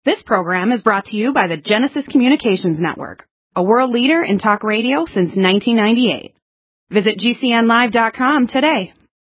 This program is brought to you by the Genesis Communications Network, a world leader in talk radio since 1998. Visit GCNlive.com today.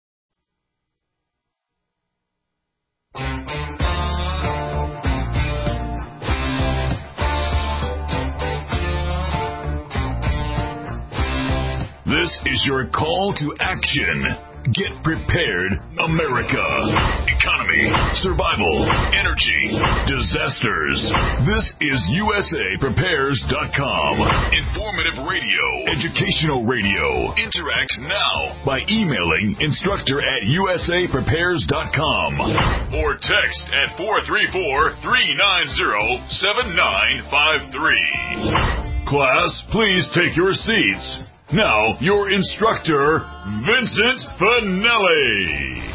This is your call to action. Get prepared, America. Economy, survival, energy, disasters. This is USAPrepares.com. Informative radio, educational radio. Interact now by emailing instructor@USAPrepares.com or text at 434-390-7953. Class, please take your seats. Now, your instructor, Vincent Finelli.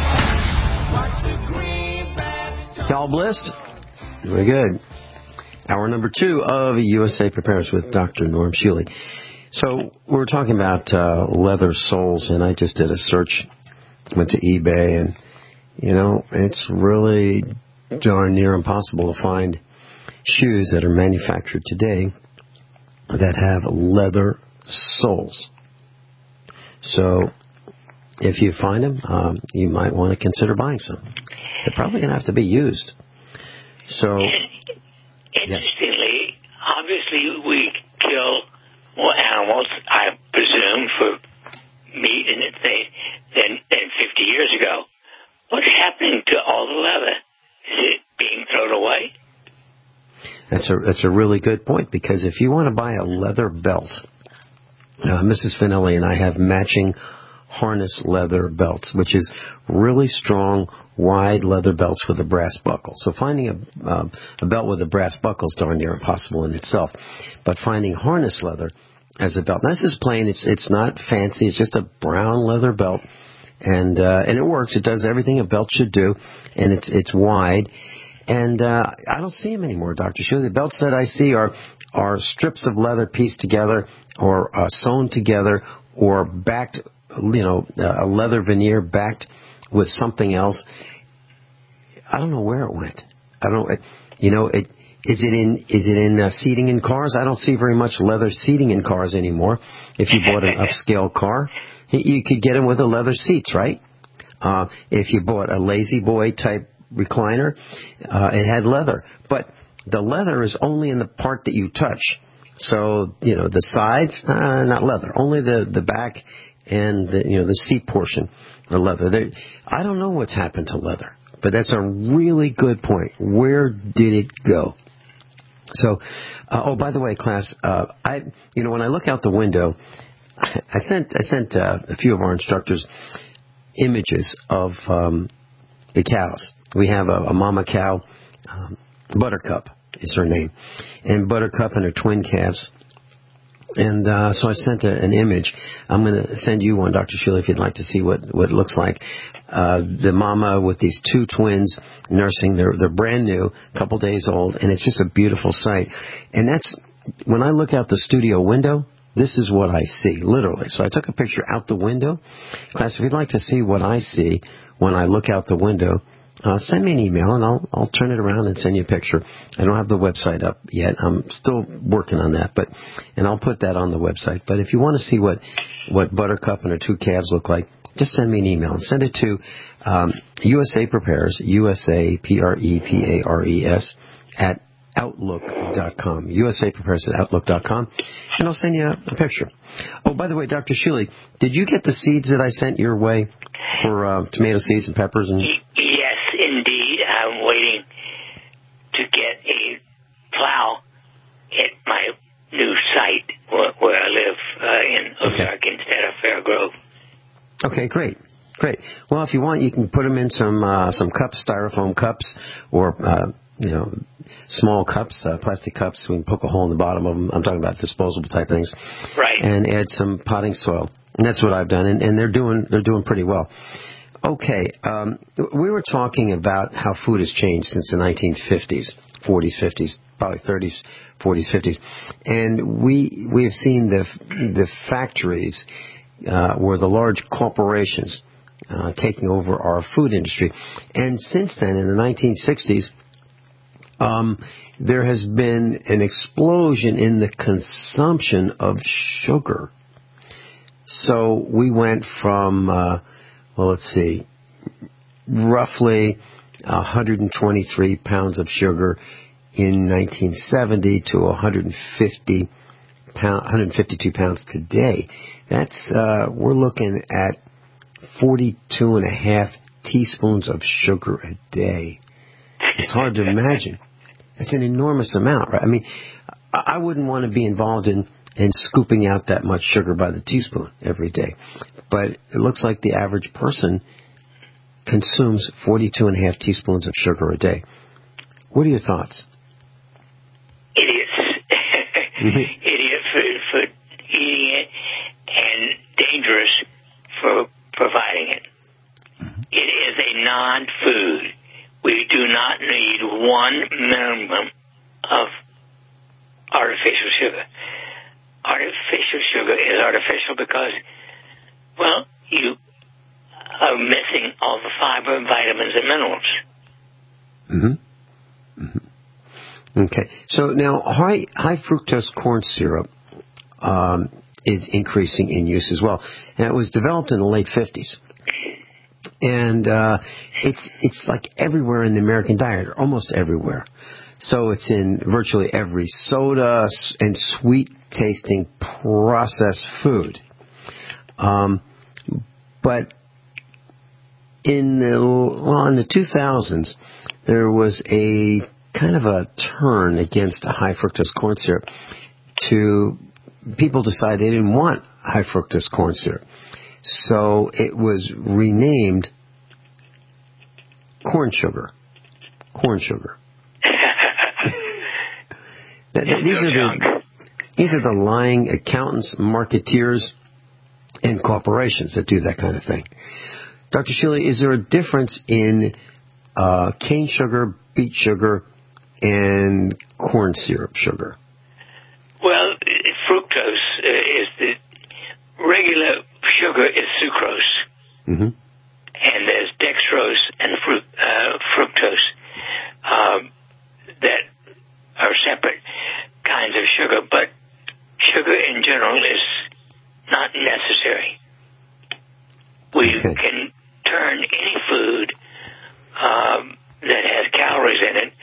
Y'all blessed? Very good. Hour number 2 of USA Prepares with Dr. Norm Shealy. So, we're talking about leather soles, and I just did a search, went to eBay, and, it's really darn near impossible to find shoes that are manufactured today that have leather soles. So, if you find them, you might want to consider buying some. They're probably going to have to be used. So, interestingly, obviously we kill more animals, I presume, for meat and than 50 years ago. What's happening to all the leather? Is it being thrown away? That's a really good point, because if you want to buy a leather belt, Mrs. Finelli and I have matching harness leather belts, which is really strong, wide leather belts with a brass buckle. So finding a belt with a brass buckle is darn near impossible in itself. But finding harness leather as a belt, now this is plain, it's not fancy, it's just a brown leather belt, and it works. It does everything a belt should do, and it's wide. And I don't see them anymore, Dr. Shealy. The belts that I see are strips of leather pieced together or sewn together or backed, a leather veneer backed with something else. I don't know where it went. Is it in seating in cars? I don't see very much leather seating in cars anymore. If you bought an upscale car, you could get them with the leather seats, right? If you bought a Lazy Boy type recliner, it had leather, but the leather is only in the part that you touch. So the sides, not leather, only the back and the seat portion are leather. I don't know what's happened to leather, but that's a really good point. Where did it go? So, by the way, class, when I look out the window, I sent a few of our instructors images of the cows. We have a mama cow, Buttercup is her name, and Buttercup and her twin calves. And so I sent an image. I'm going to send you one, Dr. Shealy, if you'd like to see what it looks like. The mama with these two twins nursing. They're brand new, a couple days old, and it's just a beautiful sight. And that's, when I look out the studio window, this is what I see, literally. So I took a picture out the window. Class, if you'd like to see what I see when I look out the window, send me an email, and I'll turn it around and send you a picture. I don't have the website up yet. I'm still working on that, and I'll put that on the website. But if you want to see what Buttercup and her two calves look like, just send me an email and send it to USA Prepares, USAPREPARES at Outlook.com. USA Prepares at Outlook.com, and I'll send you a picture. Oh, by the way, Dr. Shealy, did you get the seeds that I sent your way for tomato seeds and peppers and? Indeed, I'm waiting to get a plow at my new site where I live in Ozark instead of Fair Grove. Okay, great. Well, if you want, you can put them in some cups, styrofoam cups, or small cups, plastic cups. We can poke a hole in the bottom of them. I'm talking about disposable type things, right? And add some potting soil, and that's what I've done, and they're doing pretty well. Okay, we were talking about how food has changed since the 1950s, 40s, 50s, probably 30s, 40s, 50s, and we have seen the factories or the large corporations taking over our food industry. And since then, in the 1960s, there has been an explosion in the consumption of sugar. So we went from, roughly 123 pounds of sugar in 1970 to 152 pounds today. That's, we're looking at 42.5 teaspoons of sugar a day. It's hard to imagine. It's an enormous amount, right? I mean, I wouldn't want to be involved in scooping out that much sugar by the teaspoon every day. But it looks like the average person consumes 42.5 teaspoons of sugar a day. What are your thoughts? Idiots. Idiots for eating it and dangerous for providing it. It is a non-food. We do not need 1 minimum of artificial sugar. Artificial sugar is artificial because, well, you are missing all the fiber, vitamins, and minerals. Okay. So now high fructose corn syrup is increasing in use as well. And it was developed in the late 50s. And it's like everywhere in the American diet, almost everywhere. So it's in virtually every soda and sweet-tasting processed food. But in the 2000s, there was a kind of a turn against high fructose corn syrup. People decided they didn't want high fructose corn syrup. So it was renamed corn sugar. Corn sugar. These are the lying accountants, marketeers, and corporations that do that kind of thing. Dr. Shealy, is there a difference in cane sugar, beet sugar, and corn syrup sugar? Well, fructose is the regular sugar is sucrose. And there's dextrose and fructose that are separate kinds of sugar, but sugar in general is not necessary. We can turn any food that has calories in it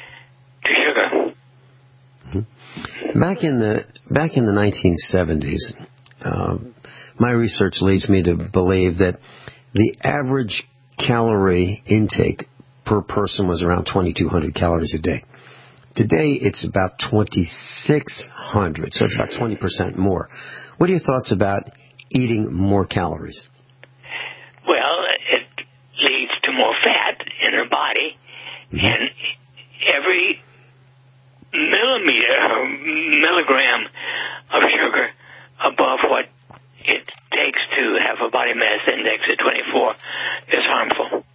to sugar. Back in the 1970s, my research leads me to believe that the average calorie intake per person was around 2,200 calories a day. Today, it's about 2,600, so it's about 20% more. What are your thoughts about eating more calories? Well, it leads to more fat in our body, and every milligram of sugar above what it takes to have a body mass index of 24 is harmful.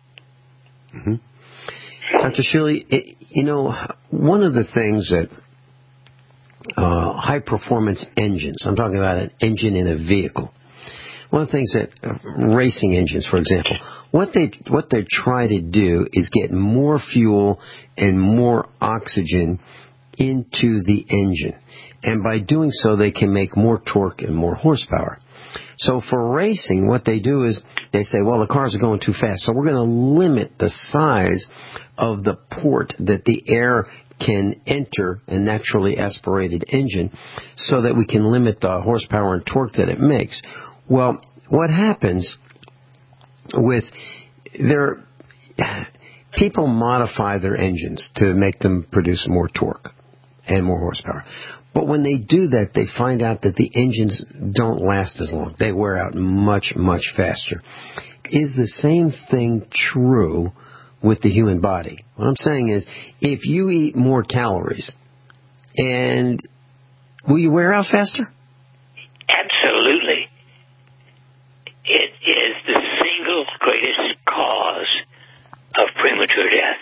Dr. Shealy, one of the things that high-performance engines, I'm talking about an engine in a vehicle, one of the things that racing engines, for example, what they try to do is get more fuel and more oxygen into the engine. And by doing so, they can make more torque and more horsepower. So for racing, what they do is they say, well, the cars are going too fast, so we're going to limit the size of the port that the air can enter a naturally aspirated engine so that we can limit the horsepower and torque that it makes. Well, what happens with people modify their engines to make them produce more torque and more horsepower. But when they do that, they find out that the engines don't last as long. They wear out much, much faster. Is the same thing true with the human body? What I'm saying is, if you eat more calories, and will you wear out faster? Absolutely. It is the single greatest cause of premature death.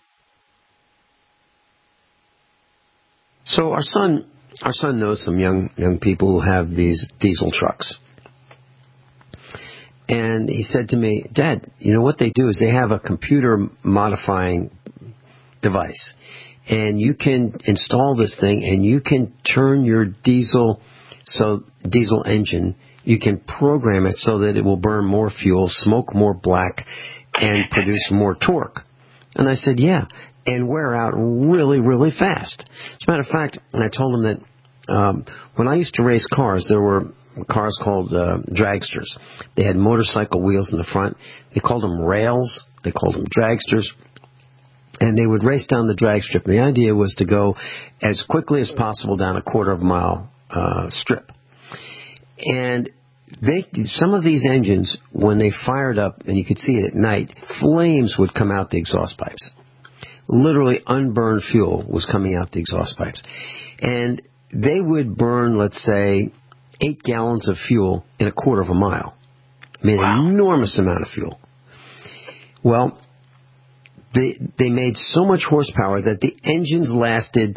So our son knows some young people who have these diesel trucks. And he said to me, Dad, what they do is they have a computer modifying device. and you can install this thing, and you can turn your diesel engine, you can program it so that it will burn more fuel, smoke more black, and produce more torque. And I said, yeah, and wear out really, really fast. As a matter of fact, I told him that when I used to race cars, there were cars called dragsters. They had motorcycle wheels in the front. They called them rails. They called them dragsters. And they would race down the drag strip. And the idea was to go as quickly as possible down a quarter-of-a-mile strip. And some of these engines, when they fired up, and you could see it at night, flames would come out the exhaust pipes. Literally unburned fuel was coming out the exhaust pipes. And they would burn, let's say, 8 gallons of fuel in a quarter of a mile. I mean, an enormous amount of fuel. Well, they made so much horsepower that the engines lasted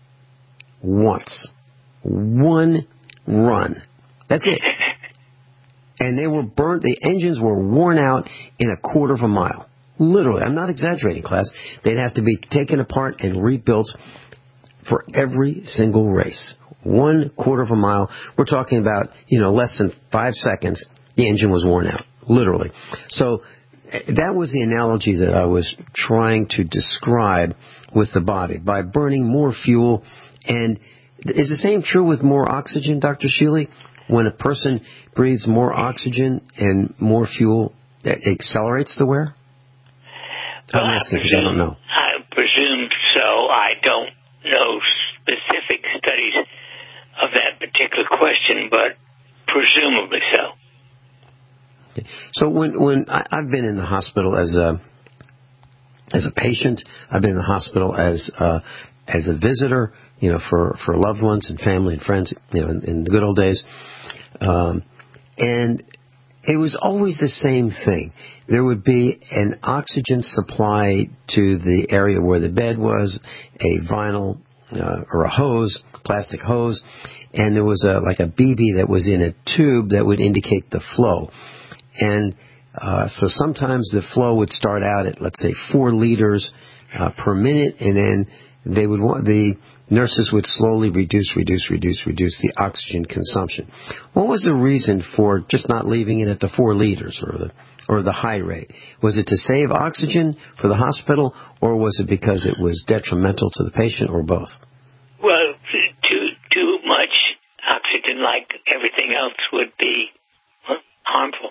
once. One run. That's it. And they were burnt. The engines were worn out in a quarter of a mile. Literally. I'm not exaggerating, class. They'd have to be taken apart and rebuilt for every single race. 1/4 of a mile. We're talking about, less than 5 seconds, the engine was worn out. Literally. So that was the analogy that I was trying to describe with the body. By burning more fuel, and is the same true with more oxygen, Dr. Shealy? When a person breathes more oxygen and more fuel, that accelerates the wear? Well, I'm asking because I don't know. I presume so. I don't know specific studies of that particular question, but presumably so. Okay. So when I've been in the hospital as a patient, I've been in the hospital as a visitor, for loved ones and family and friends, in the good old days. And it was always the same thing. There would be an oxygen supply to the area where the bed was, a vinyl or a hose, plastic hose, and there was like a BB that was in a tube that would indicate the flow. And so sometimes the flow would start out at, let's say, 4 liters per minute, and then the nurses would slowly reduce the oxygen consumption. What was the reason for just not leaving it at the 4 liters or the high rate? Was it to save oxygen for the hospital, or was it because it was detrimental to the patient, or both? Well, too much oxygen, like everything else, would be harmful.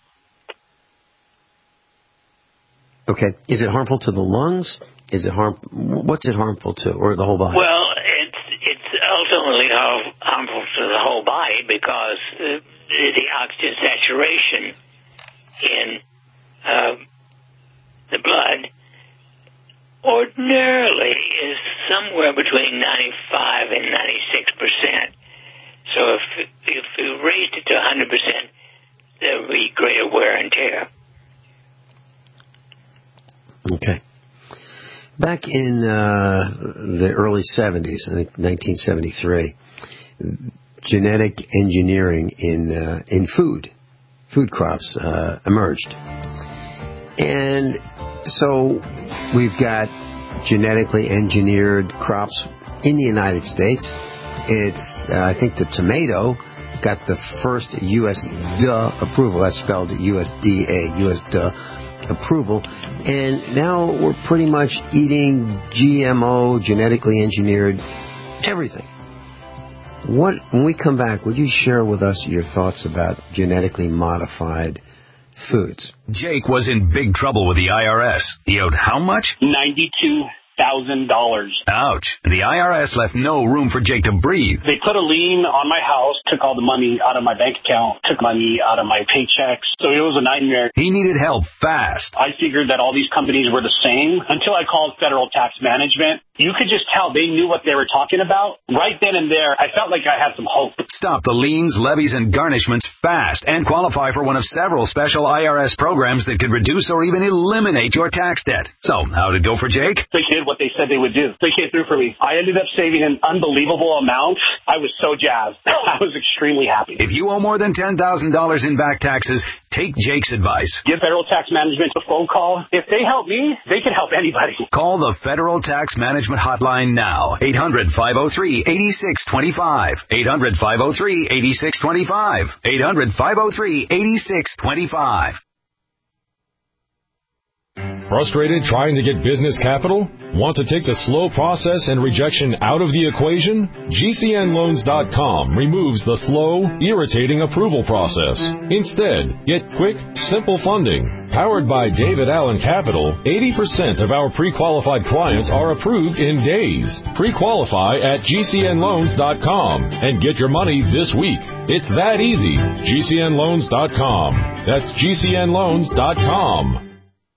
Okay. Is it harmful to the lungs? What's it harmful to, or the whole body? Well, it's ultimately harmful to the whole body because the oxygen saturation in the blood ordinarily is somewhere between 95 and 96%. So if you raised it to 100%, there would be greater wear and tear. Okay. Back in the early 70s, I think 1973, genetic engineering in food crops emerged. And so we've got genetically engineered crops in the United States. It's, I think the tomato got the first USDA approval. That's spelled USDA, USDA approval. And now we're pretty much eating GMO, genetically engineered everything. When we come back, would you share with us your thoughts about genetically modified foods? Jake was in big trouble with the IRS. He owed how much? $92,000. Ouch. The IRS left no room for Jake to breathe. They put a lien on my house, took all the money out of my bank account, took money out of my paychecks. So it was a nightmare. He needed help fast. I figured that all these companies were the same until I called Federal Tax Management. You could just tell they knew what they were talking about. Right then and there, I felt like I had some hope. Stop the liens, levies, and garnishments fast and qualify for one of several special IRS programs that could reduce or even eliminate your tax debt. So, how'd it go for Jake? The kid what they said they would do. They came through for me. I ended up saving an unbelievable amount. I was so jazzed. I was extremely happy. If you owe more than $10,000 in back taxes, take Jake's advice. Give Federal Tax Management a phone call. If they help me, they can help anybody. Call the Federal Tax Management Hotline now. 800-503-8625. 800-503-8625. 800-503-8625. Frustrated trying to get business capital? Want to take the slow process and rejection out of the equation? GCNloans.com removes the slow, irritating approval process. Instead, get quick, simple funding. Powered by David Allen Capital, 80% of our pre-qualified clients are approved in days. Pre-qualify at GCNloans.com and get your money this week. It's that easy. GCNloans.com. That's GCNloans.com.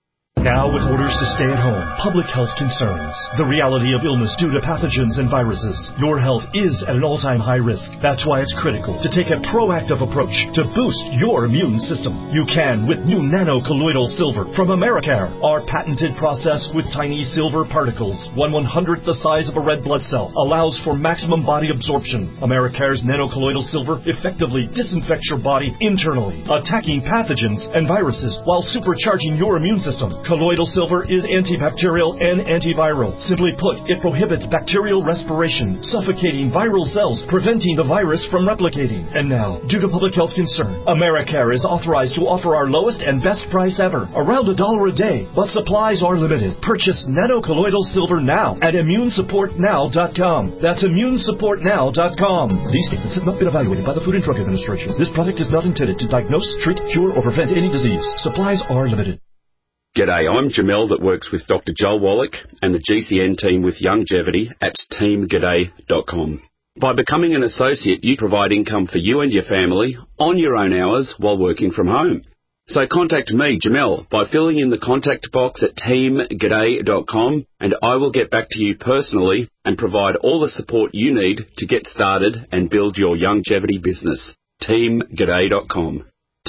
Now with orders to stay at home, public health concerns, the reality of illness due to pathogens and viruses, your health is at an all-time high risk. That's why it's critical to take a proactive approach to boost your immune system. You can with new nano-colloidal silver from Americare. Our patented process with tiny silver particles, 1/100th the size of a red blood cell, allows for maximum body absorption. Americare's nano-colloidal silver effectively disinfects your body internally, attacking pathogens and viruses while supercharging your immune system. Colloidal silver is antibacterial and antiviral. Simply put, it prohibits bacterial respiration, suffocating viral cells, preventing the virus from replicating. And now, due to public health concern, Americare is authorized to offer our lowest and best price ever, around $1 a day, but supplies are limited. Purchase nano-colloidal silver now at ImmuneSupportNow.com. That's ImmuneSupportNow.com. These statements have not been evaluated by the Food and Drug Administration. This product is not intended to diagnose, treat, cure, or prevent any disease. Supplies are limited. G'day, I'm Jamel that works with Dr. Joel Wallach and the GCN team with Longevity at teamg'day.com. By becoming an associate, you provide income for you and your family on your own hours while working from home. So contact me, Jamel, by filling in the contact box at teamg'day.com, and I will get back to you personally and provide all the support you need to get started and build your longevity business. teamg'day.com.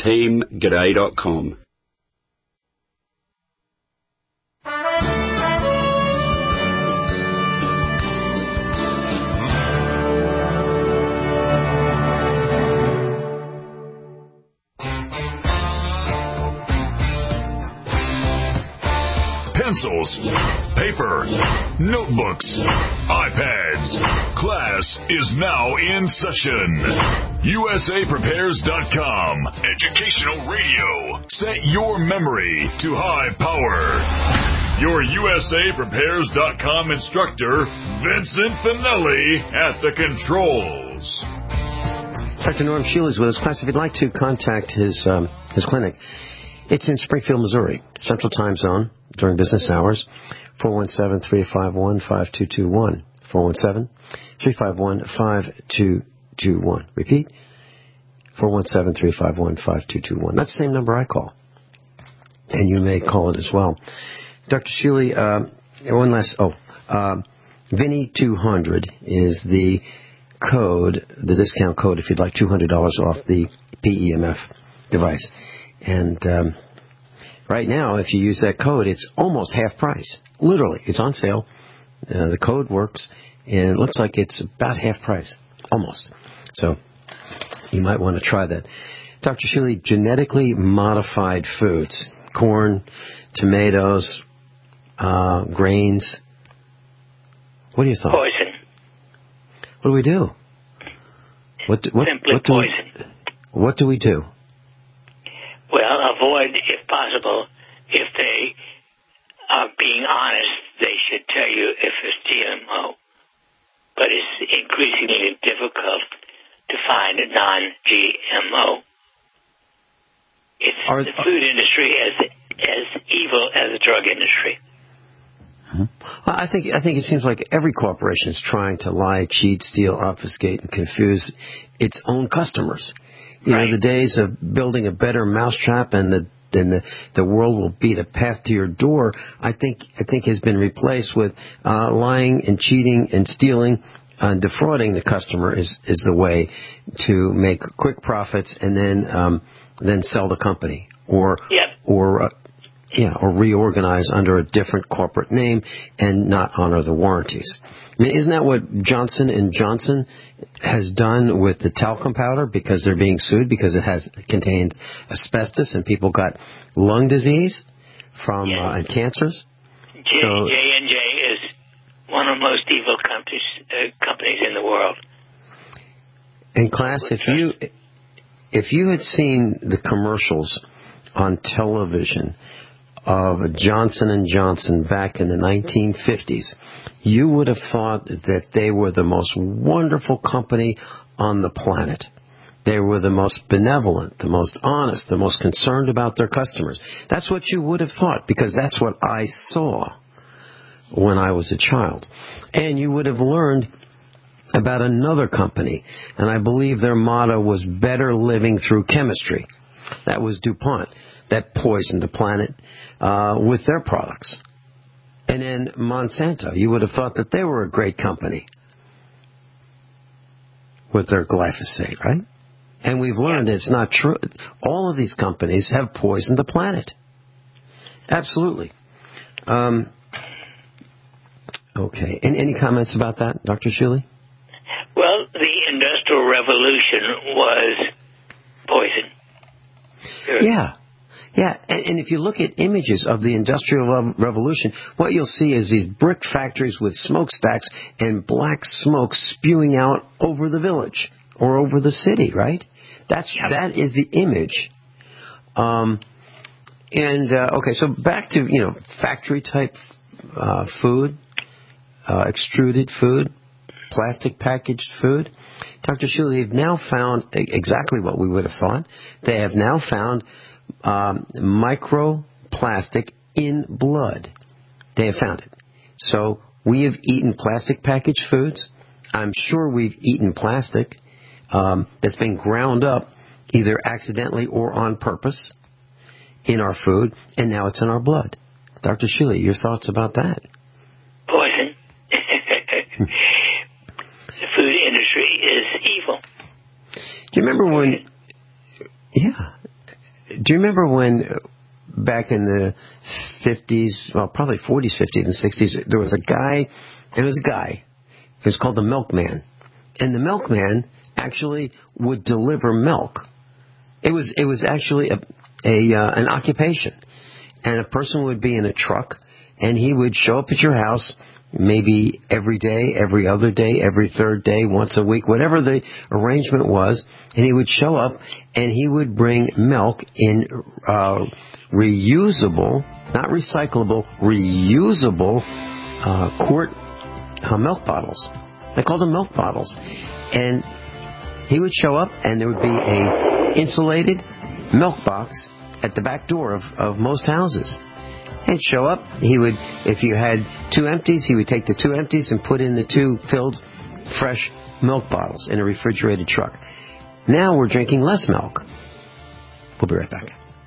teamg'day.com. Pencils, paper, notebooks, iPads. Class is now in session. USAPrepares.com. Educational radio. Set your memory to high power. Your USAPrepares.com instructor, Vincent Finelli, at the controls. Dr. Norm Shealy is with us. Class, if you'd like to contact his clinic, it's in Springfield, Missouri, Central Time Zone, during business hours, 417-351-5221. 417-351-5221. Repeat, 417-351-5221. That's the same number I call. And you may call it as well. Dr. Shealy, one last, Vinny200 is the code, the discount code, if you'd like $200 off the PEMF device. And right now, if you use that code, it's almost half price. Literally, it's on sale. The code works, and it looks like it's about half price, almost. So you might want to try that. Dr. Shealy, genetically modified foods, corn, tomatoes, grains. What are your thoughts? Poison. What do we do? Simply poison. What do we do? Well, avoid, if possible, if they are being honest, they should tell you if it's GMO. But it's increasingly difficult to find a non-GMO. It's the food industry as evil as the drug industry. Well, I think it seems like every corporation is trying to lie, cheat, steal, obfuscate, and confuse its own customers. You know, the days of building a better mousetrap and the world will beat a path to your door, I think has been replaced with lying and cheating and stealing and defrauding the customer is the way to make quick profits and then sell the company or or reorganize under a different corporate name and not honor the warranties. I mean, isn't that what Johnson & Johnson has done with the talcum powder, because they're being sued because it has contained asbestos and people got lung disease from and cancers? J&J is one of the most evil companies in the world. And class, if you had seen the commercials on television of Johnson & Johnson back in the 1950s, you would have thought that they were the most wonderful company on the planet. They were the most benevolent, the most honest, the most concerned about their customers. That's what you would have thought, because that's what I saw when I was a child. And you would have learned about another company, and I believe their motto was better living through chemistry. That was DuPont. That poisoned the planet with their products. And then Monsanto, you would have thought that they were a great company with their glyphosate, right? And we've learned it's not true. All of these companies have poisoned the planet. Absolutely. Okay. Any comments about that, Dr. Shuley? Well, the Industrial Revolution was poison. Sure. Yeah, and if you look at images of the Industrial Revolution, what you'll see is these brick factories with smokestacks and black smoke spewing out over the village or over the city, right? That is the image. Okay, so back to, factory-type food, extruded food, plastic packaged food. Dr. Shuley, they've now found exactly what we would have thought. They have now found microplastic in blood. They have found it. So we have eaten plastic packaged foods. I'm sure we've eaten plastic that's been ground up either accidentally or on purpose in our food, and now it's in our blood. Dr. Shuley, your thoughts about that? Poison. The food industry is evil. Do you remember when... Yeah. Do you remember when back in the 50s, well, probably 40s, 50s, and 60s, there was a guy, it was called the milkman. And the milkman actually would deliver milk. It was actually an occupation. And a person would be in a truck, and he would show up at your house maybe every day, every other day, every third day, once a week, whatever the arrangement was, and he would show up and he would bring milk in reusable, not recyclable, reusable quart milk bottles. They called them milk bottles. And he would show up and there would be a insulated milk box at the back door of most houses. He'd show up. He would, if you had 2 empties, he would take the 2 empties and put in the 2 filled fresh milk bottles in a refrigerated truck. Now we're drinking less milk. We'll be right back.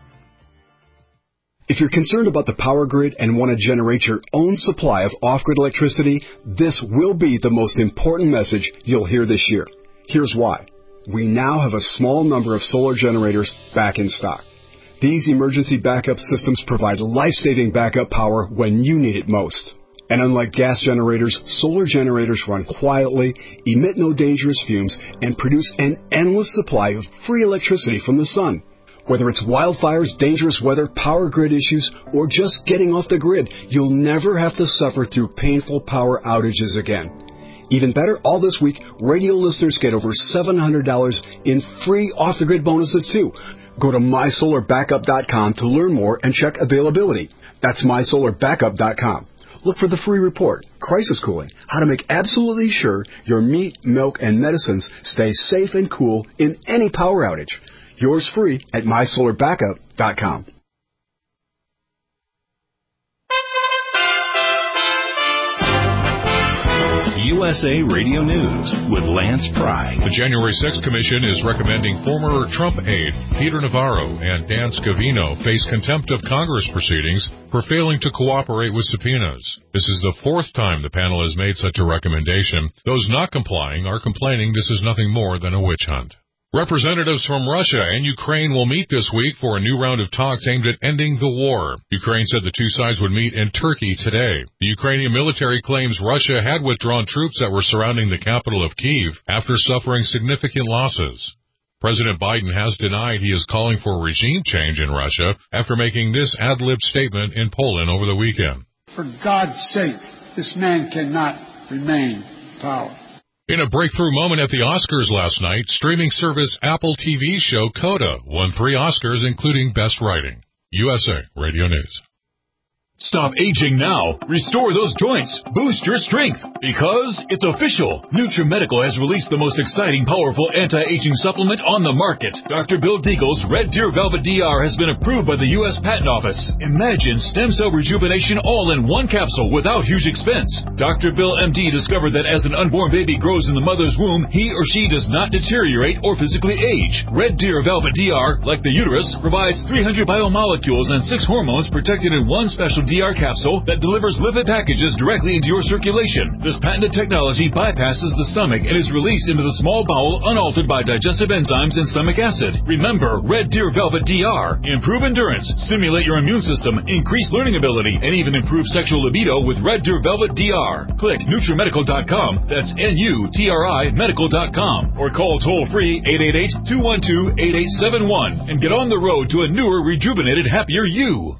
If you're concerned about the power grid and want to generate your own supply of off-grid electricity, this will be the most important message you'll hear this year. Here's why. We now have a small number of solar generators back in stock. These emergency backup systems provide life-saving backup power when you need it most. And unlike gas generators, solar generators run quietly, emit no dangerous fumes, and produce an endless supply of free electricity from the sun. Whether it's wildfires, dangerous weather, power grid issues, or just getting off the grid, you'll never have to suffer through painful power outages again. Even better, all this week, radio listeners get over $700 in free off-the-grid bonuses, too. Go to MySolarBackup.com to learn more and check availability. That's MySolarBackup.com. Look for the free report, Crisis Cooling, how to make absolutely sure your meat, milk, and medicines stay safe and cool in any power outage. Yours free at MySolarBackup.com. USA Radio News with Lance Pry. The January 6th Commission is recommending former Trump aide Peter Navarro and Dan Scavino face contempt of Congress proceedings for failing to cooperate with subpoenas. This is the 4th time the panel has made such a recommendation. Those not complying are complaining this is nothing more than a witch hunt. Representatives from Russia and Ukraine will meet this week for a new round of talks aimed at ending the war. Ukraine said the two sides would meet in Turkey today. The Ukrainian military claims Russia had withdrawn troops that were surrounding the capital of Kyiv after suffering significant losses. President Biden has denied he is calling for regime change in Russia after making this ad-lib statement in Poland over the weekend. For God's sake, this man cannot remain in power. In a breakthrough moment at the Oscars last night, streaming service Apple TV show Coda won 3 Oscars, including Best Writing. USA Radio News. Stop aging now. Restore those joints. Boost your strength. Because it's official. NutriMedical has released the most exciting, powerful anti-aging supplement on the market. Dr. Bill Deagle's Red Deer Velvet DR has been approved by the U.S. Patent Office. Imagine stem cell rejuvenation all in one capsule without huge expense. Dr. Bill MD discovered that as an unborn baby grows in the mother's womb, he or she does not deteriorate or physically age. Red Deer Velvet DR, like the uterus, provides 300 biomolecules and 6 hormones protected in one special DR capsule that delivers lipid packages directly into your circulation. This patented technology bypasses the stomach and is released into the small bowel unaltered by digestive enzymes and stomach acid. Remember, Red Deer Velvet DR. Improve endurance, stimulate your immune system, increase learning ability, and even improve sexual libido with Red Deer Velvet DR. Click NutriMedical.com, that's NUTRI Medical.com, or call toll-free 888-212-8871 and get on the road to a newer, rejuvenated, happier you.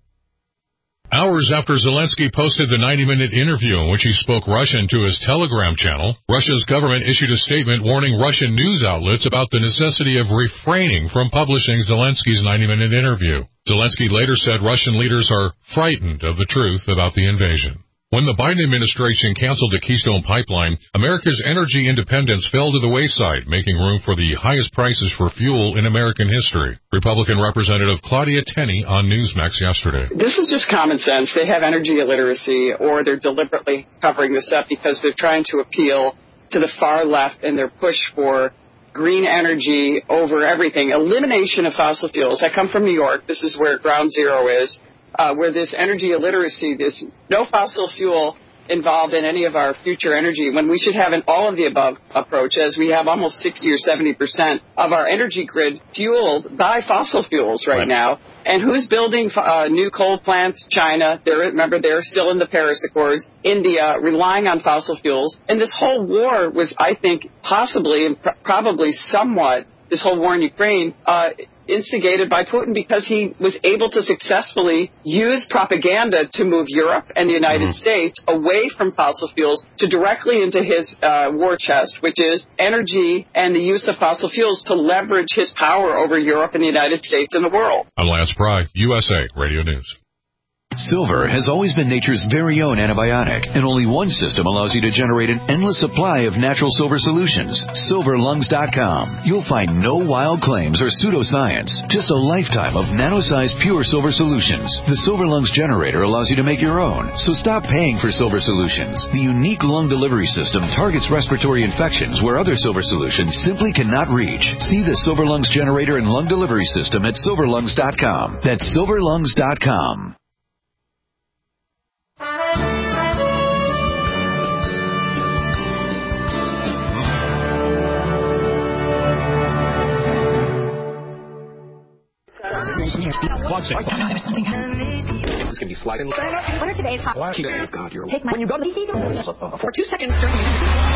Hours after Zelensky posted the 90-minute interview in which he spoke Russian to his Telegram channel, Russia's government issued a statement warning Russian news outlets about the necessity of refraining from publishing Zelensky's 90-minute interview. Zelensky later said Russian leaders are frightened of the truth about the invasion. When the Biden administration canceled the Keystone Pipeline, America's energy independence fell to the wayside, making room for the highest prices for fuel in American history. Republican Representative Claudia Tenney on Newsmax yesterday. This is just common sense. They have energy illiteracy, or they're deliberately covering this up because they're trying to appeal to the far left in their push for green energy over everything. Elimination of fossil fuels. I come from New York. This is where ground zero is. Where this energy illiteracy, this no fossil fuel involved in any of our future energy, when we should have an all-of-the-above approach, as we have almost 60 or 70% of our energy grid fueled by fossil fuels right now. And who's building new coal plants? China. Remember, they're still in the Paris Accords. India, relying on fossil fuels. And this whole war was, I think, possibly and probably somewhat, this whole war in Ukraine, instigated by Putin because he was able to successfully use propaganda to move Europe and the United States away from fossil fuels to directly into his war chest, which is energy and the use of fossil fuels to leverage his power over Europe and the United States and the world. I'm Lance Pry, USA Radio News. Silver has always been nature's very own antibiotic, and only one system allows you to generate an endless supply of natural silver solutions. SilverLungs.com. You'll find no wild claims or pseudoscience, just a lifetime of nano-sized pure silver solutions. The Silver Lungs generator allows you to make your own, so stop paying for silver solutions. The unique lung delivery system targets respiratory infections where other silver solutions simply cannot reach. See the Silver Lungs generator and lung delivery system at SilverLungs.com. That's SilverLungs.com. Watch it. There's something happening. It's going to be sliding. What are today's hot? God, you're take my. When you go to for 2 seconds during the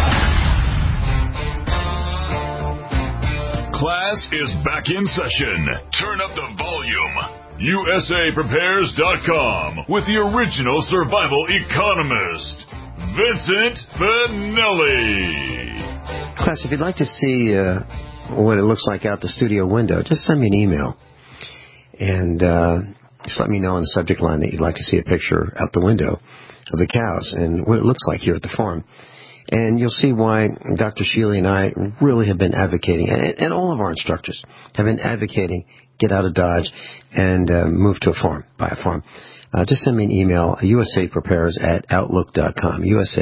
Class is back in session. Turn up the volume. USAPrepares.com with the original survival economist, Vincent Finelli. Class, if you'd like to see what it looks like out the studio window, just send me an email. And just let me know in the subject line that you'd like to see a picture out the window of the cows and what it looks like here at the farm. And you'll see why Dr. Sheely and I really have been advocating, and all of our instructors have been advocating, get out of Dodge and move to a farm, buy a farm. Just send me an email, usaprepares@outlook.com,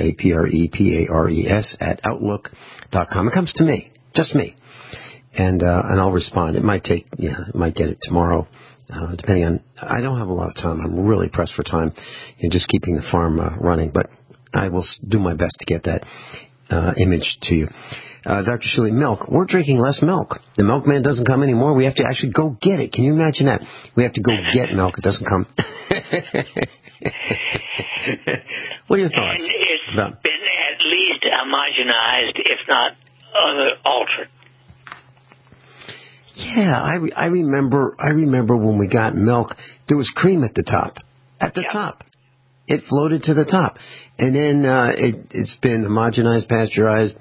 usaprepares@outlook.com. It comes to me, just me. And I'll respond. It might get it tomorrow, depending on, I don't have a lot of time. I'm really pressed for time in just keeping the farm running, but I will do my best to get that. image to you. Dr. Shirley, milk. We're drinking less milk. The milkman doesn't come anymore. We have to actually go get it. Can you imagine that? We have to go get milk. It doesn't come. What are your thoughts? And it's been at least homogenized, if not altered. Yeah, I remember when we got milk, there was cream at the top. At the top. It floated to the top. And then it's been homogenized, pasteurized,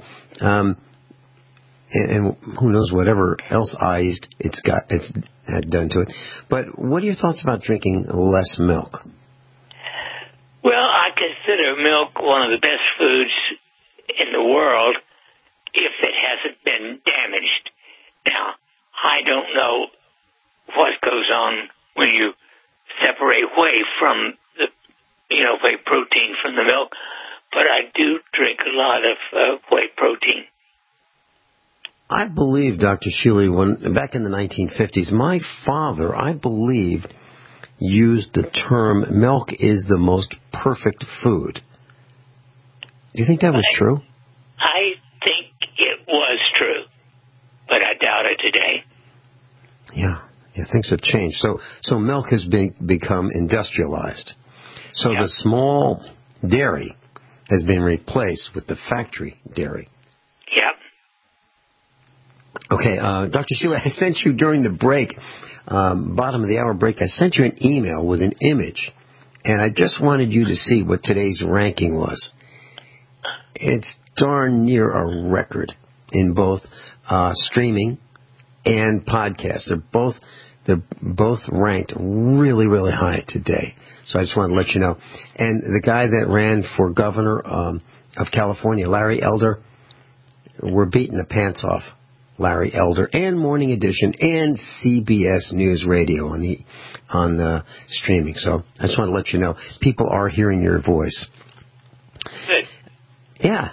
and who knows whatever else it's had done to it. But what are your thoughts about drinking less milk? Well, I consider milk one of the best foods in the world if it hasn't been damaged. Now, I don't know what goes on when you separate whey from the, whey protein from the milk, but I do drink a lot of whey protein. I believe, Dr. Shealy, back in the 1950s, my father, I believe, used the term milk is the most perfect food. Do you think that was true? I think it was true, but I doubt it today. Yeah, things have changed. So milk has become industrialized. So the small dairy has been replaced with the factory dairy. Yep. Okay, Dr. Sheila, I sent you during the break, bottom of the hour break, I sent you an email with an image, and I just wanted you to see what today's ranking was. It's darn near a record in both streaming and podcasts. They're both ranked really, really high today. So I just want to let you know. And the guy that ran for governor of California, Larry Elder, we're beating the pants off Larry Elder and Morning Edition and CBS News Radio on the streaming. So I just want to let you know, people are hearing your voice. Good. Yeah.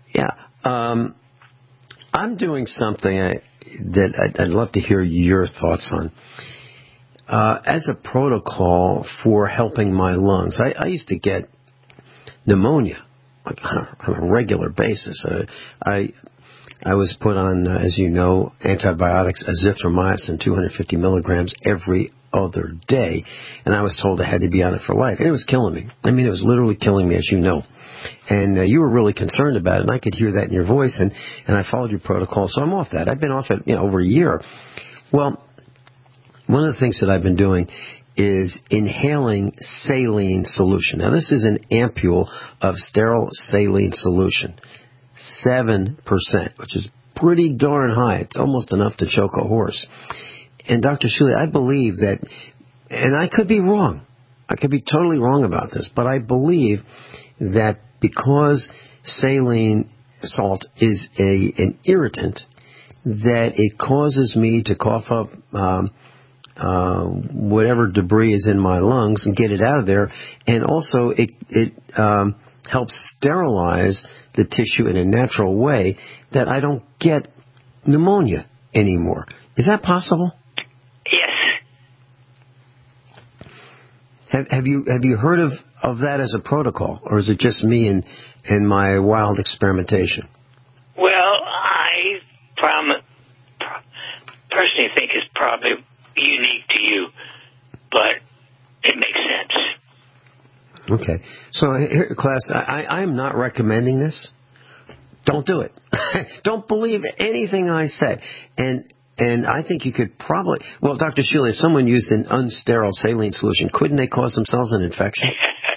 I'm doing something that I'd love to hear your thoughts on. As a protocol for helping my lungs, I used to get pneumonia on a regular basis. I was put on, as you know, antibiotics, azithromycin, 250 milligrams every other day, and I was told I had to be on it for life. And it was killing me. I mean, it was literally killing me, as you know. And you were really concerned about it, and I could hear that in your voice, and I followed your protocol, so I'm off that. I've been off it over a year. Well, one of the things that I've been doing is inhaling saline solution. Now, this is an ampule of sterile saline solution, 7%, which is pretty darn high. It's almost enough to choke a horse. And Dr. Shuley, I believe that, and I could be wrong. I could be totally wrong about this, but I believe that because saline salt is an irritant, that it causes me to cough up whatever debris is in my lungs and get it out of there, and also it helps sterilize the tissue in a natural way that I don't get pneumonia anymore. Is that possible? Yes. Have you heard of that as a protocol, or is it just me and my wild experimentation? Well, I personally think it's probably unique to you, but it makes sense. Okay. So, here, class, I'm not recommending this. Don't do it. Don't believe anything I say. And I think you could probably... Well, Dr. Shealy, if someone used an unsterile saline solution, couldn't they cause themselves an infection?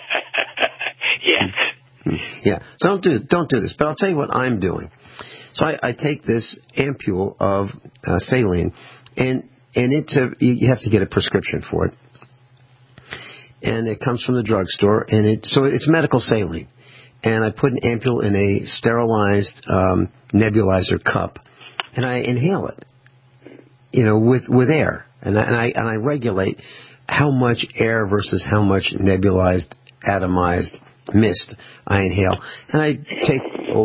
Yes. Yeah. So don't do this. But I'll tell you what I'm doing. So I take this ampule of saline, and you have to get a prescription for it. And it comes from the drugstore, and so it's medical saline. And I put an ampule in a sterilized nebulizer cup, and I inhale it, with air. And I regulate how much air versus how much nebulized, atomized mist I inhale. And I take,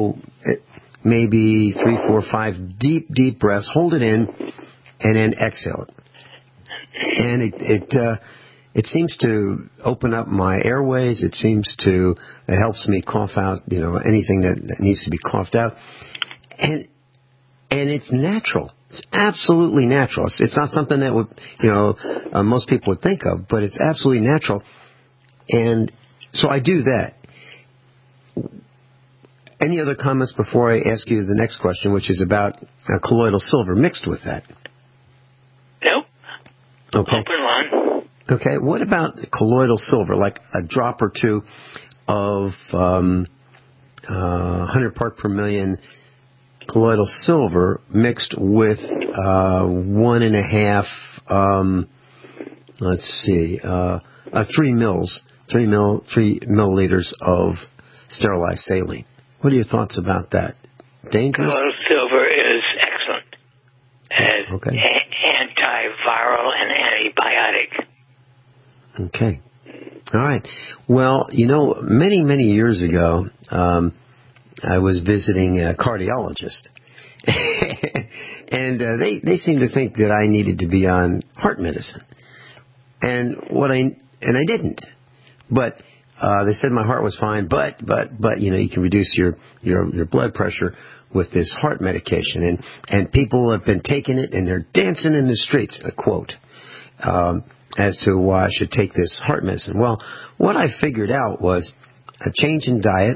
maybe 3, 4, 5 deep breaths, hold it in, and then exhale it. And It seems to open up my airways. It helps me cough out, anything that needs to be coughed out. And it's natural. It's absolutely natural. It's not something that would, most people would think of, but it's absolutely natural. And so I do that. Any other comments before I ask you the next question, which is about colloidal silver mixed with that? Nope. Okay. Open line. Okay. What about colloidal silver, like a drop or two of 100 part per million colloidal silver mixed with 1.5, 3 milliliters of sterilized saline? What are your thoughts about that? Dangerous? Colloidal silver is excellent as antiviral and antibiotic. Okay. All right. Well, many, many years ago, I was visiting a cardiologist. And they seemed to think that I needed to be on heart medicine. And I didn't. But they said my heart was fine, but you can reduce your blood pressure with this heart medication, and people have been taking it and they're dancing in the streets. A quote as to why I should take this heart medicine. Well, what I figured out was a change in diet.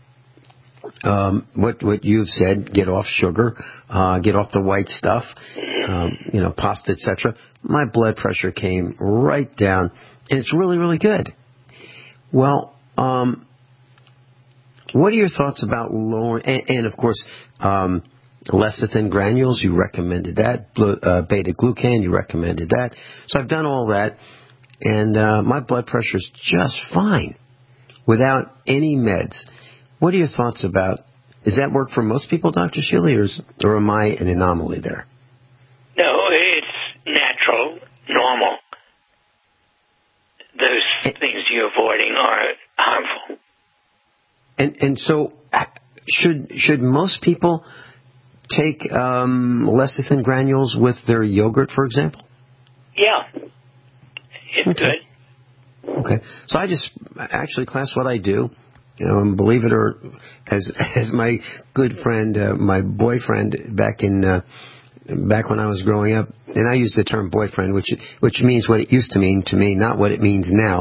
What you've said, get off sugar, get off the white stuff, pasta, etc. My blood pressure came right down, and it's really, really good. Well, what are your thoughts about lowering, and of course, lecithin granules, you recommended that, beta-glucan, you recommended that. So I've done all that, and my blood pressure is just fine without any meds. What are your thoughts about, does that work for most people, Dr. Shealy, or am I an anomaly there? No, it's natural, normal. Those things you're avoiding are harmful. And so, should most people take lecithin granules with their yogurt, for example? Yeah, it's good. Okay, so class, what I do, believe it or as my good friend, my boyfriend back when I was growing up, and I use the term boyfriend, which means what it used to mean to me, not what it means now.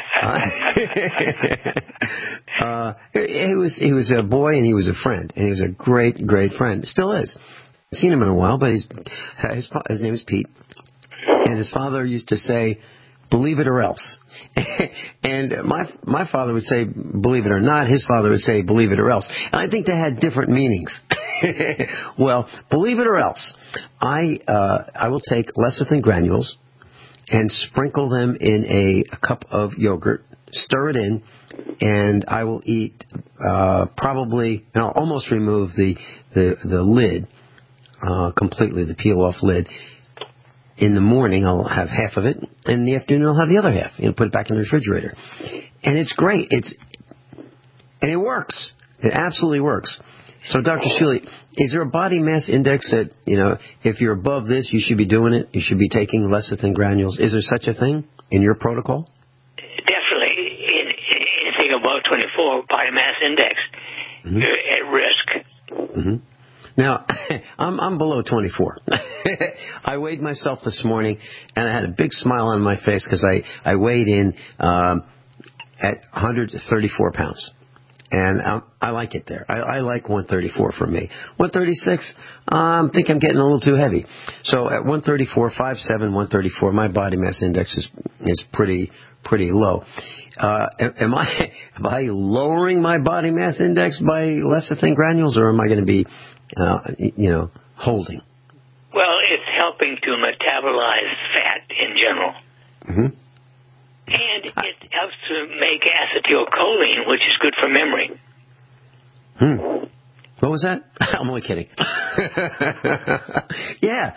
He was a boy and he was a friend, and he was a great, great friend. Still is. I've seen him in a while, but his name is Pete, and his father used to say, "Believe it or else." And my father would say, "Believe it or not." His father would say, "Believe it or else." And I think they had different meanings. Well, believe it or else, I will take lecithin granules and sprinkle them in a cup of yogurt, stir it in, and I will eat probably, and I'll almost remove the lid completely, the peel-off lid. In the morning, I'll have half of it, and in the afternoon, I'll have the other half. Put it back in the refrigerator. And it's great. And it works. It absolutely works. So, Dr. Shealy, is there a body mass index that, if you're above this, you should be doing it? You should be taking lecithin granules. Is there such a thing in your protocol? Definitely. Anything above 24 body mass index, you're at risk. Mm-hmm. Now, I'm below 24. I weighed myself this morning, and I had a big smile on my face because I weighed in at 134 pounds. And I like it there. I like 134 for me. 136, I think I'm getting a little too heavy. So at 134, 5'7", 134, my body mass index is pretty low. Am I lowering my body mass index by lecithin granules, or am I going to be holding? Well, it's helping to metabolize fat in general. Mm-hmm. And it helps to make acetylcholine, which is good for memory. What was that? I'm only kidding. Yeah.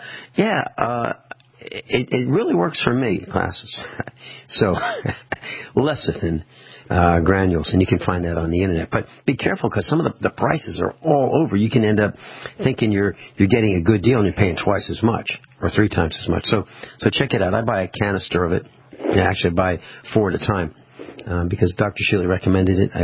It really works for me, classes. So, lecithin granules, and you can find that on the internet. But be careful, because some of the prices are all over. You can end up thinking you're getting a good deal, and you're paying twice as much or 3 times as much. So check it out. I buy a canister of it, Yeah, actually, I buy 4 at a time because Dr. Shealy recommended it.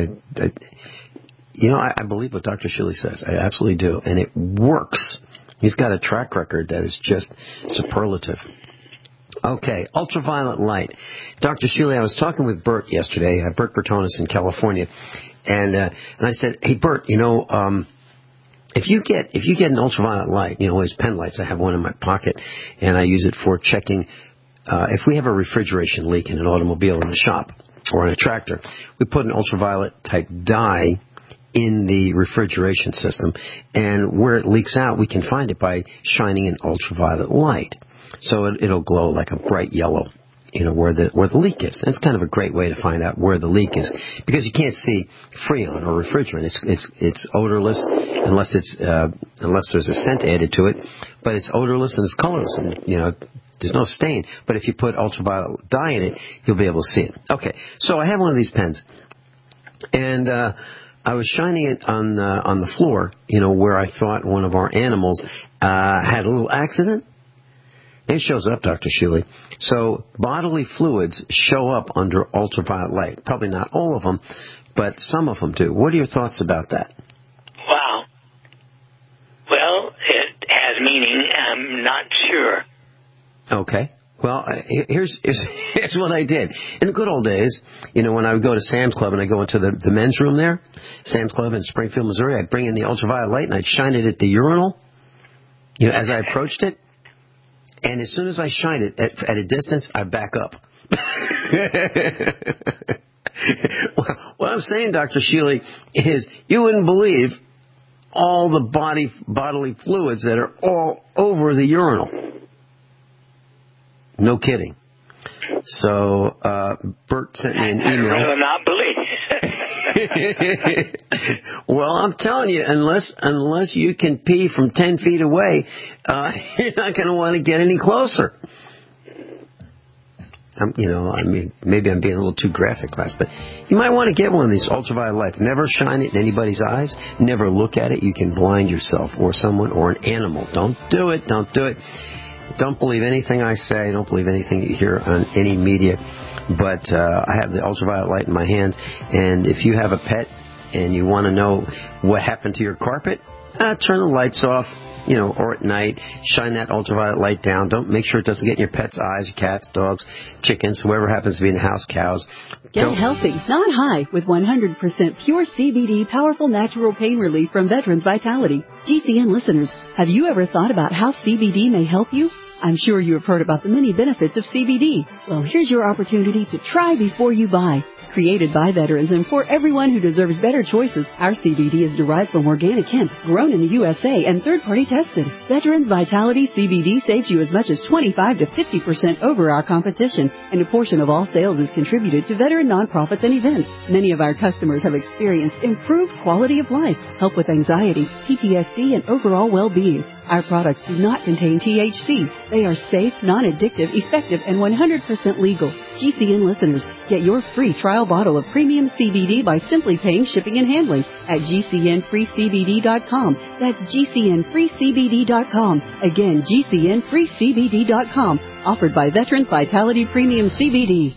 I believe what Dr. Shealy says. I absolutely do, and it works. He's got a track record that is just superlative. Okay, ultraviolet light. Dr. Shealy, I was talking with Bert yesterday, Bert Bertonis in California, and I said, hey, Bert, if you get an ultraviolet light, these pen lights, I have one in my pocket, and I use it for checking if we have a refrigeration leak in an automobile in the shop or in a tractor. We put an ultraviolet type dye in the refrigeration system, and where it leaks out, we can find it by shining an ultraviolet light. So it'll glow like a bright yellow, where the leak is. And it's kind of a great way to find out where the leak is, because you can't see Freon or refrigerant. It's odorless unless there's a scent added to it, but it's odorless and it's colorless, and there's no stain. But if you put ultraviolet dye in it, you'll be able to see it. Okay, so I have one of these pens, and I was shining it on the floor, where I thought one of our animals had a little accident. It shows up, Dr. Shealy. So bodily fluids show up under ultraviolet light. Probably not all of them, but some of them do. What are your thoughts about that? Wow. Well, it has meaning. I'm not sure. Okay. Well, here's what I did. In the good old days, when I would go to Sam's Club and I go into the men's room there, Sam's Club in Springfield, Missouri, I'd bring in the ultraviolet light and I'd shine it at the urinal, as I approached it. And as soon as I shine it at a distance, I back up. What I'm saying, Dr. Shealy, is you wouldn't believe all the bodily fluids that are all over the urinal. No kidding. So Bert sent me an email. I'd rather not believe. Well, I'm telling you, unless you can pee from 10 feet away, you're not going to want to get any closer. Maybe I'm being a little too graphic, Les, but you might want to get one of these ultraviolet lights. Never shine it in anybody's eyes. Never look at it. You can blind yourself or someone or an animal. Don't do it. Don't do it. Don't believe anything I say. Don't believe anything you hear on any media. But I have the ultraviolet light in my hand, and if you have a pet and you want to know what happened to your carpet, turn the lights off, or at night, shine that ultraviolet light down. Don't make sure it doesn't get in your pet's eyes, your cats, dogs, chickens, whoever happens to be in the house, cows. Get healthy, not high, with 100% pure CBD powerful natural pain relief from Veterans Vitality. GCN listeners, have you ever thought about how CBD may help you? I'm sure you have heard about the many benefits of CBD. Well, here's your opportunity to try before you buy. Created by veterans and for everyone who deserves better choices, our CBD is derived from organic hemp, grown in the USA, and third-party tested. Veterans Vitality CBD saves you as much as 25 to 50% over our competition, and a portion of all sales is contributed to veteran nonprofits and events. Many of our customers have experienced improved quality of life, help with anxiety, PTSD, and overall well-being. Our products do not contain THC. They are safe, non-addictive, effective, and 100% legal. GCN listeners, get your free trial bottle of premium CBD by simply paying shipping and handling at GCNFreeCBD.com. That's GCNFreeCBD.com. Again, GCNFreeCBD.com. Offered by Veterans Vitality Premium CBD.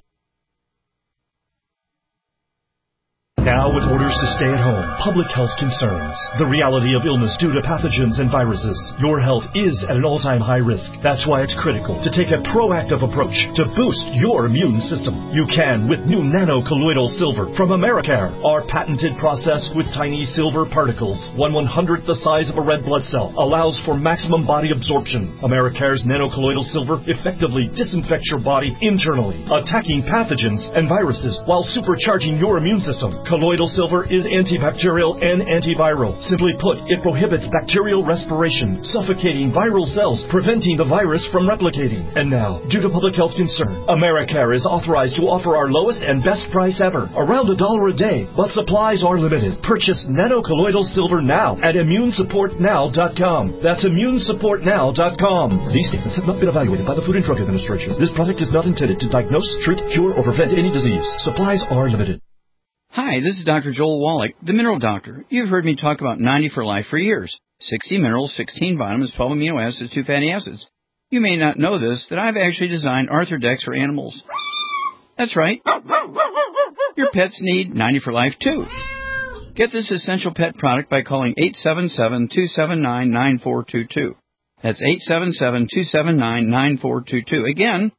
Now with orders to stay at home, public health concerns, the reality of illness due to pathogens and viruses, your health is at an all-time high risk. That's why it's critical to take a proactive approach to boost your immune system. You can with new nano-colloidal silver from Americare. Our patented process with tiny silver particles, 1/100th the size of a red blood cell, allows for maximum body absorption. Americare's nano-colloidal silver effectively disinfects your body internally, attacking pathogens and viruses while supercharging your immune system. Colloidal silver is antibacterial and antiviral. Simply put, it prohibits bacterial respiration, suffocating viral cells, preventing the virus from replicating. And now, due to public health concern, Americare is authorized to offer our lowest and best price ever, around $1 a day, but supplies are limited. Purchase nano-colloidal silver now at ImmuneSupportNow.com. That's ImmuneSupportNow.com. These statements have not been evaluated by the Food and Drug Administration. This product is not intended to diagnose, treat, cure, or prevent any disease. Supplies are limited. Hi, this is Dr. Joel Wallach, the Mineral Doctor. You've heard me talk about 90 for Life for years. 60 minerals, 16 vitamins, 12 amino acids, 2 fatty acids. You may not know this, that I've actually designed Arthrodex for animals. That's right. Your pets need 90 for Life, too. Get this essential pet product by calling 877-279-9422. That's 877-279-9422. Again,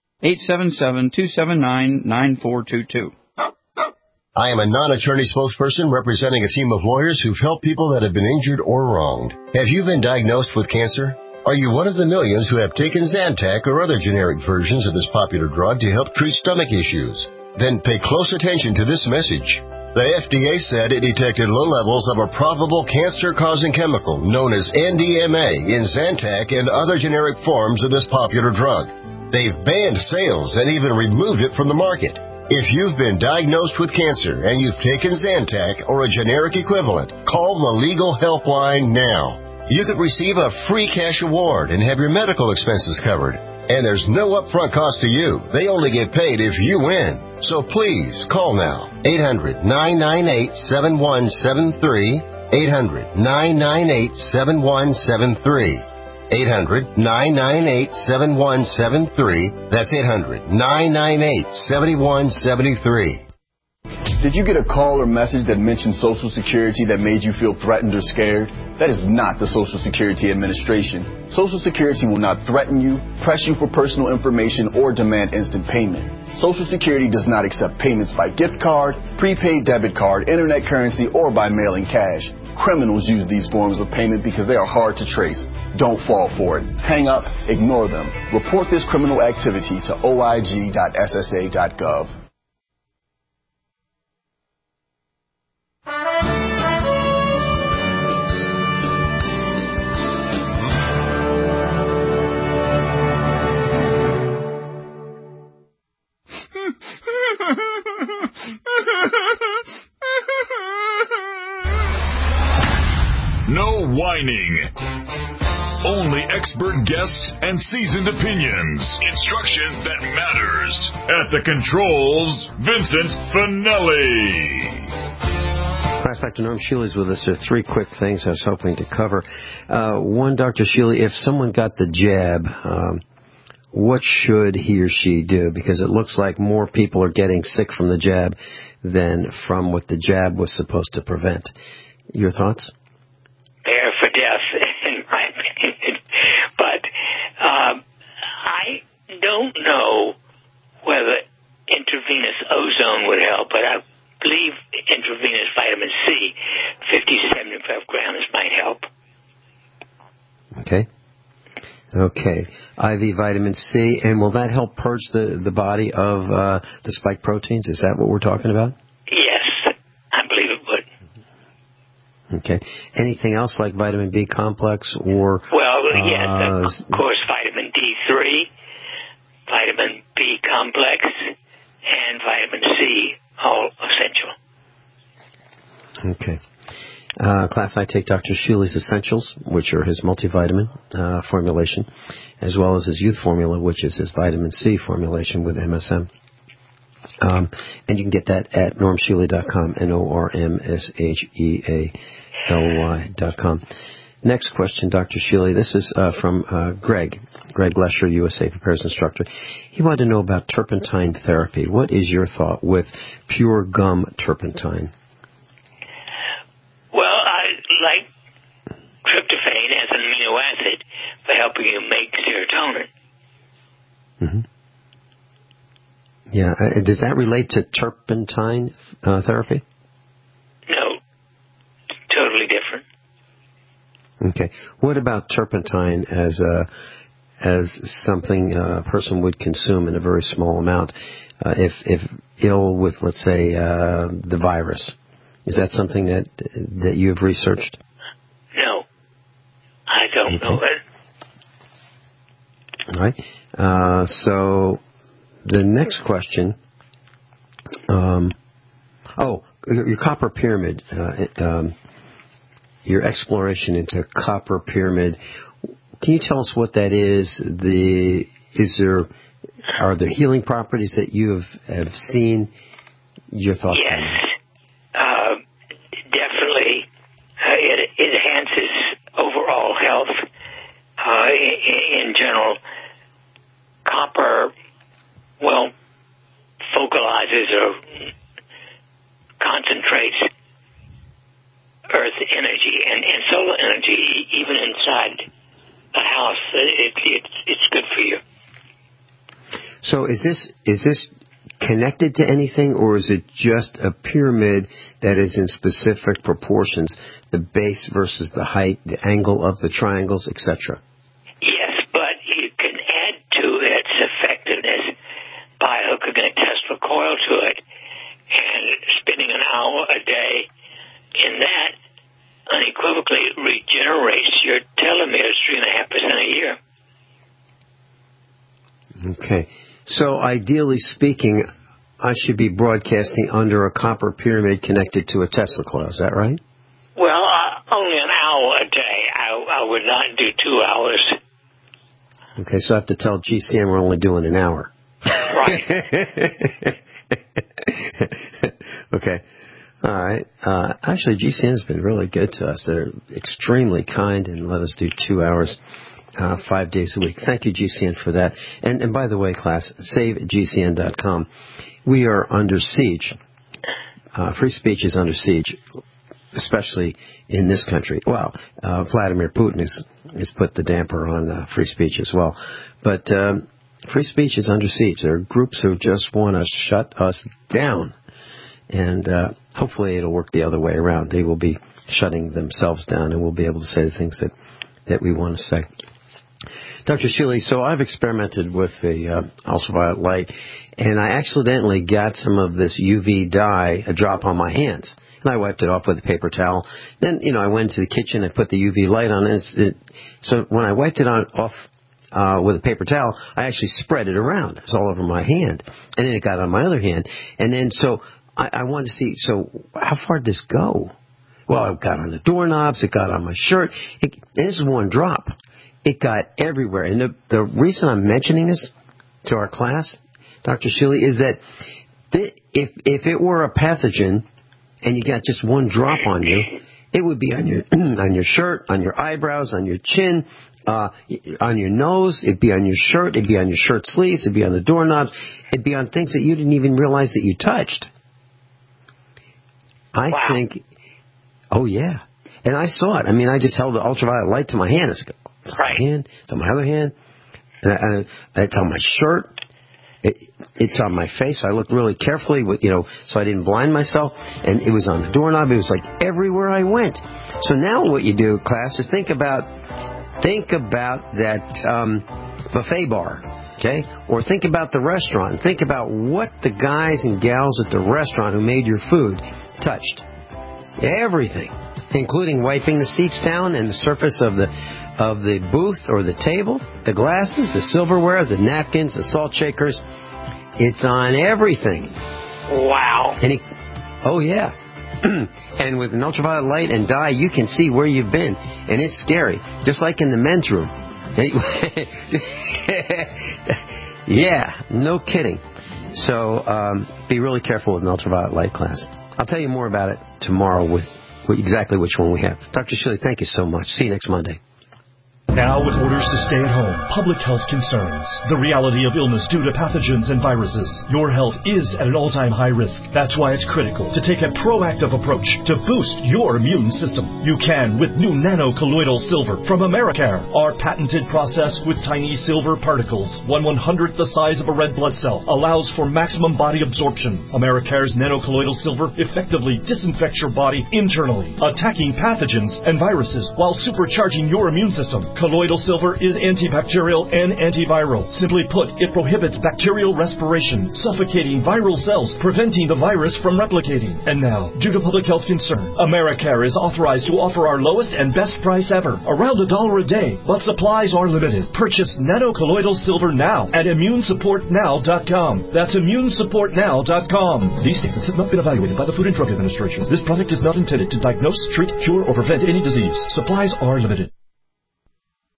877-279-9422. I am a non-attorney spokesperson representing a team of lawyers who've helped people that have been injured or wronged. Have you been diagnosed with cancer? Are you one of the millions who have taken Zantac or other generic versions of this popular drug to help treat stomach issues? Then pay close attention to this message. The FDA said it detected low levels of a probable cancer-causing chemical known as NDMA in Zantac and other generic forms of this popular drug. They've banned sales and even removed it from the market. If you've been diagnosed with cancer and you've taken Zantac or a generic equivalent, call the legal helpline now. You could receive a free cash award and have your medical expenses covered. And there's no upfront cost to you. They only get paid if you win. So please, call now. 800-998-7173. 800-998-7173. 800-998-7173. That's 800-998-7173. Did you get a call or message that mentioned Social Security that made you feel threatened or scared? That is not the Social Security Administration. Social Security will not threaten you, press you for personal information, or demand instant payment. Social Security does not accept payments by gift card, prepaid debit card, internet currency, or by mailing cash. Criminals use these forms of payment because they are hard to trace. Don't fall for it. Hang up, ignore them. Report this criminal activity to oig.ssa.gov. No whining. Only expert guests and seasoned opinions. Instruction that matters. At the controls, Vincent Finelli. Class, Dr. Norm Shealy is with us. There are three quick things I was hoping to cover. One, Dr. Shealy, if someone got the jab, what should he or she do? Because it looks like more people are getting sick from the jab than from what the jab was supposed to prevent. Your thoughts? Prepare for death, in my opinion. But I don't know whether intravenous ozone would help, but I believe intravenous vitamin C, 50 to 75 grams, might help. Okay. IV vitamin C, and will that help purge the body of the spike proteins? Is that what we're talking about? Yes, I believe it would. Okay. Anything else like vitamin B complex or... Well, yes, of course, vitamin D3, vitamin B complex, and vitamin C, all essential. Okay. Class, I take Dr. Shealy's Essentials, which are his multivitamin formulation, as well as his Youth Formula, which is his vitamin C formulation with MSM. And you can get that at normshealy.com, normshealy.com. Next question, Dr. Shealy. This is from Greg Lesher, USA Prepares Instructor. He wanted to know about turpentine therapy. What is your thought with pure gum turpentine? Well, I like tryptophan as an amino acid for helping you make serotonin. Mm-hmm. Yeah. Does that relate to turpentine therapy? No. Totally different. Okay. What about turpentine as something a person would consume in a very small amount if ill with, let's say, the virus? Is that something that you have researched? No. I don't know it. All right. So the next question, your copper pyramid, your exploration into copper pyramid. Can you tell us what that is? Are there healing properties that you have seen? Your thoughts on that? Definitely. It enhances overall health. In general, copper, focalizes it's good for you. So is this connected to anything, or is it just a pyramid that is in specific proportions, the base versus the height, the angle of the triangles, etc.? Yes, but you can add to its effectiveness by hooking a Tesla coil to it and spending an hour a day in that unequivocally regenerates your telomeres 3.5% a year. Okay. So ideally speaking, I should be broadcasting under a copper pyramid connected to a Tesla coil. Is that right? Well, only an hour a day. I would not do 2 hours. Okay, so I have to tell GCN we're only doing an hour. Right. Okay. All right. Actually, GCN's been really good to us. They're extremely kind and let us do 2 hours. 5 days a week. Thank you, GCN, for that. And by the way, class, savegcn.com. We are under siege. Free speech is under siege, especially in this country. Well, Vladimir Putin has put the damper on free speech as well. But free speech is under siege. There are groups who just want to shut us down. And hopefully it'll work the other way around. They will be shutting themselves down, and we'll be able to say the things that we want to say. Dr. Shealy, so I've experimented with the ultraviolet light, and I accidentally got some of this UV dye a drop on my hands, and I wiped it off with a paper towel. Then, I went to the kitchen and put the UV light on it. So when I wiped it off with a paper towel, I actually spread it around. It was all over my hand, and then it got on my other hand. And then so I wanted to see, so how far did this go? Well, it got on the doorknobs, it got on my shirt. And this is one drop. It got everywhere. And the reason I'm mentioning this to our class, Dr. Shealy, is that if it were a pathogen and you got just one drop on you, it would be on your shirt, on your eyebrows, on your chin, on your nose. It'd be on your shirt. It'd be on your shirt sleeves. It'd be on the doorknobs. It'd be on things that you didn't even realize that you touched. I think, oh yeah. And I saw it. I mean, I just held the ultraviolet light to my hand. It's my hand, it's on my other hand, and it's on my shirt. It's on my face. I looked really carefully, so I didn't blind myself. And it was on the doorknob. It was like everywhere I went. So now what you do, class, is think about that buffet bar, okay? Or think about the restaurant. Think about what the guys and gals at the restaurant who made your food touched. Everything, including wiping the seats down and the surface of the booth or the table, the glasses, the silverware, the napkins, the salt shakers. It's on everything. Wow. Oh, yeah. And with an ultraviolet light and dye, you can see where you've been. And it's scary. Just like in the men's room. Yeah, no kidding. So be really careful with an ultraviolet light, class. I'll tell you more about it tomorrow with exactly which one we have. Dr. Shealy, thank you so much. See you next Monday. Now with orders to stay at home, public health concerns, the reality of illness due to pathogens and viruses. Your health is at an all-time high risk. That's why it's critical to take a proactive approach to boost your immune system. You can with new nano-colloidal silver from Americare. Our patented process with tiny silver particles, 1/100th the size of a red blood cell, allows for maximum body absorption. Americare's nano-colloidal silver effectively disinfects your body internally, attacking pathogens and viruses while supercharging your immune system. Colloidal silver is antibacterial and antiviral. Simply put, it prohibits bacterial respiration, suffocating viral cells, preventing the virus from replicating. And now, due to public health concern, Americare is authorized to offer our lowest and best price ever, around $1 a day, but supplies are limited. Purchase nano-colloidal silver now at immunesupportnow.com. That's immunesupportnow.com. These statements have not been evaluated by the Food and Drug Administration. This product is not intended to diagnose, treat, cure, or prevent any disease. Supplies are limited.